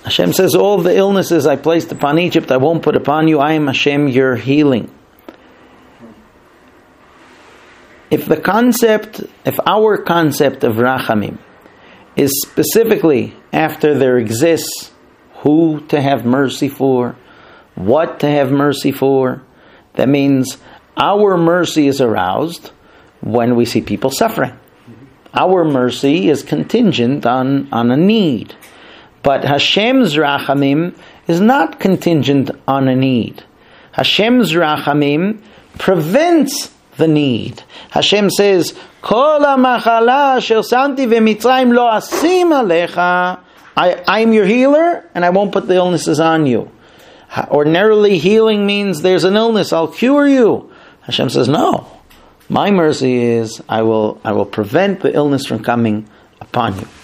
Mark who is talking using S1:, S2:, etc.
S1: Hashem says, all the illnesses I placed upon Egypt, I won't put upon you. I am Hashem, your healing. If our concept of Rachamim is specifically after there exists who to have mercy for, what to have mercy for, that means our mercy is aroused when we see people suffering. Our mercy is contingent on a need. But Hashem's Rachamim is not contingent on a need. Hashem's Rachamim prevents the need. Hashem says, Kol ha'machala asher samti v'mitzrayim lo asim alecha. I'm your healer, and I won't put the illnesses on you. Ordinarily, healing means there's an illness, I'll cure you. Hashem says, no. My mercy is, I will prevent the illness from coming upon you.